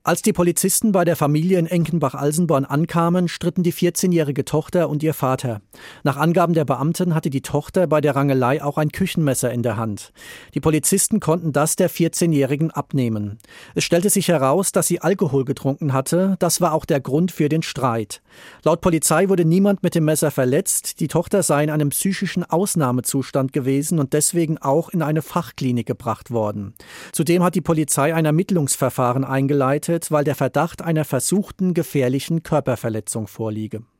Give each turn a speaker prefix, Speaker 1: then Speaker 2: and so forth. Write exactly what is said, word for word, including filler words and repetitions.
Speaker 1: Als die Polizisten bei der Familie in Enkenbach-Alsenborn ankamen, stritten die vierzehnjährige Tochter und ihr Vater. Nach Angaben der Beamten hatte die Tochter bei der Rangelei auch ein Küchenmesser in der Hand. Die Polizisten konnten das der vierzehnjährigen abnehmen. Es stellte sich heraus, dass sie Alkohol getrunken hatte. Das war auch der Grund für den Streit. Laut Polizei wurde niemand mit dem Messer verletzt. Die Tochter sei in einem psychischen Ausnahmezustand gewesen und deswegen auch in eine Fachklinik gebracht worden. Zudem hat die Polizei ein Ermittlungsverfahren eingeleitet, weil der Verdacht einer versuchten gefährlichen Körperverletzung vorliege.